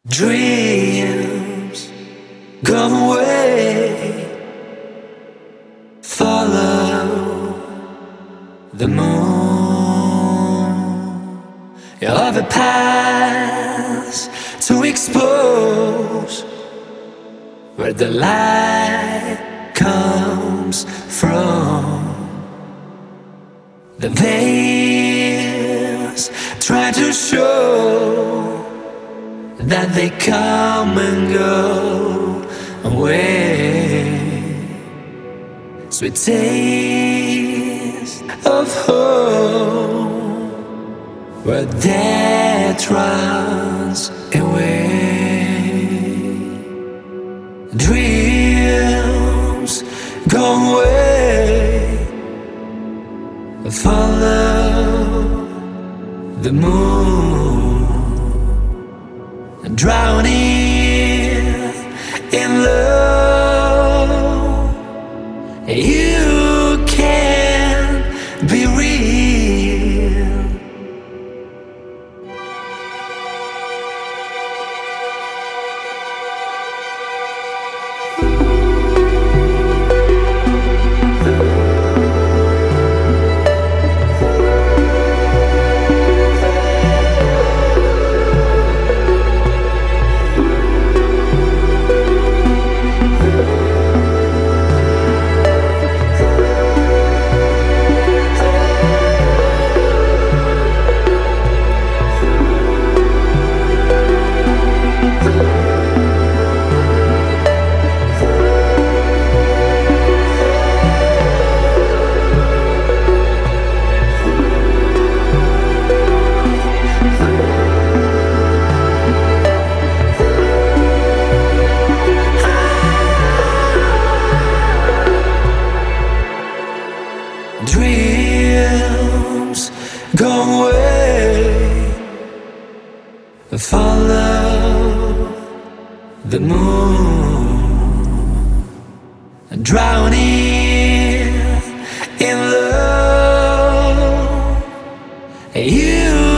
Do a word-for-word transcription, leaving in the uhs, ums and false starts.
Dreams go away, follow the moon of a past to expose where the light comes from. The veils try to show that they come and go away. Sweet taste of home where death runs away. Dreams go away, follow the moon, drowning in love. You can't be real. Dreams go away, follow the moon, drowning in love. You